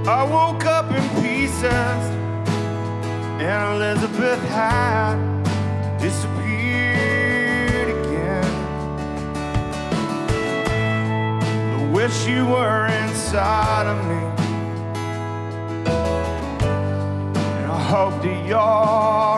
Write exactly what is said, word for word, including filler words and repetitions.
I woke up in pieces, and Elizabeth had disappeared again. I wish you were inside of me, and I hope that you're